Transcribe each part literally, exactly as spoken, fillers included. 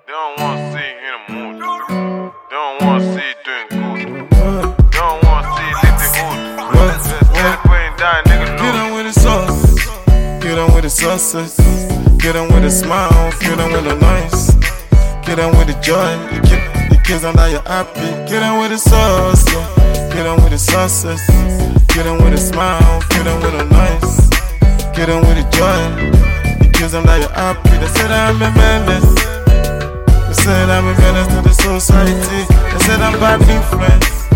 They don't want to see you in the mood. They don't want to see you doing good. They don't want to see you lit the hood. Just putting down, nigga. Get on with the sauce. Get on with the sauces. Get on with the smile. Get on with the nice. Get on with the joy. You keep the kids on that you're happy. Get on with the sauce. Yeah. Get on with the sauces. Get on with the smile. Get on with the nice. Get on with the joy. The kids on that you're happy. They say that I'm a menace. They said I'm a menace to the society. They said I'm bad influence.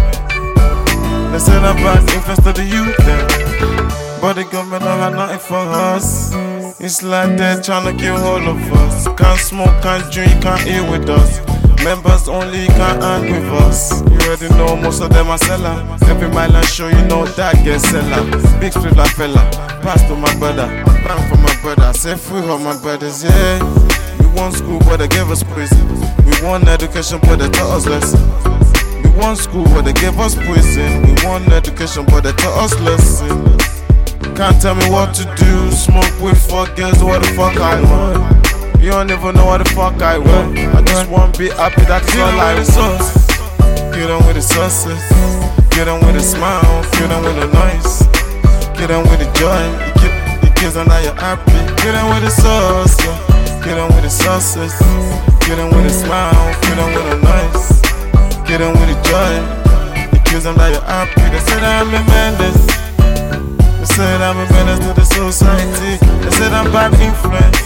They said I'm bad influence to the youth then. But the government don't have nothing for us. It's like they're trying to kill all of us. Can't smoke, can't drink, can't eat with us. Members only can't hang with us. You already know most of them are seller. Every mile I show you know that get seller. Big street like fella. Pass to my brother. Bang for my brother. Say free for my brothers, yeah. We want school but they gave us prison. We want education but they taught us lesson. We want school but they gave us prison. We want education but they taught us lesson. Can't tell me what to do. Smoke with fuck girls, what the fuck I want. You don't even know what the fuck I want. I just want to be happy, that's all I want. Get on with the sauces. Get on with the smile. Get on with the nice. Get on with the joy. You keep the kids on that you're happy. Get on with the sauce. Yeah. Get on with the sauces. Get on with the smile. Get on with the nice. Get on with the joy. The kids on that you're happy. They say that I'm a menace. They said I'm a menace to the society. They said I'm bad influence.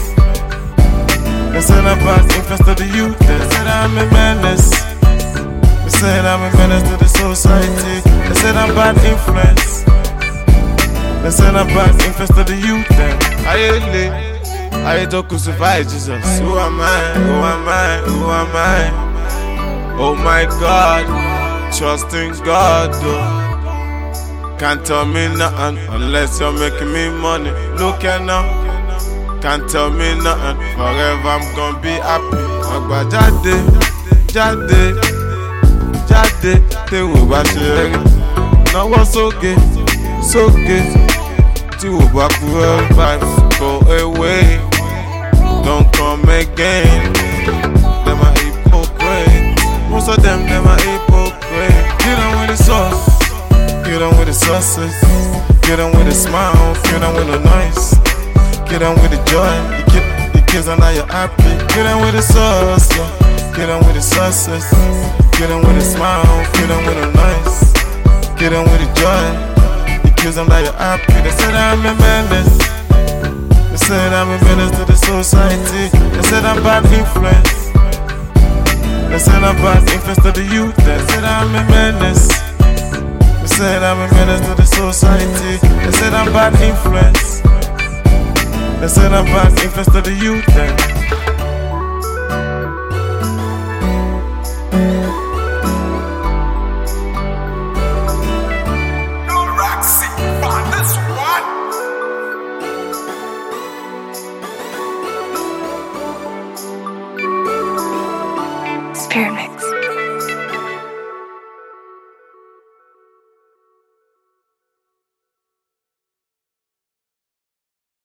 They said I'm bad influence to the youth. They said I'm a menace. They said I'm a menace to the society. They said I'm bad influence. They said I'm bad influence to the youth. I ain't lit. I ain't to crucify Jesus. Who am I? Who am I? Who am I? Oh my God. Trust in God though. Can't tell me nothing unless you're making me money. Look at now. Can't tell me nothing. Forever I'm gonna be happy. Agba jade, jade, jade. Te wo ba ṣe rí. Náwó sókè, sókè. Tí wo bá kúrò vibes go away. Don't come again. Them are hypocrite. Most of them, them are hypocrite. Get on with the sauce. Get on with the sauces. Get on with the smile. Get on with the nice. Get on with the joy. You keep the kids on that you're happy. Get on with the sauce. Yeah. Get on with the sauces. Get on with the smile. Get on with the nice. Get on with the joy. The kids on that you're happy. They said I'm a menace. They said I'm a menace to the society. They said I'm bad influence. They said I'm bad influence to the youth. They said I'm a menace. They said I'm a menace to the society. They said I'm bad influence. They said I'm bad influence to the youth. Spirit Mix.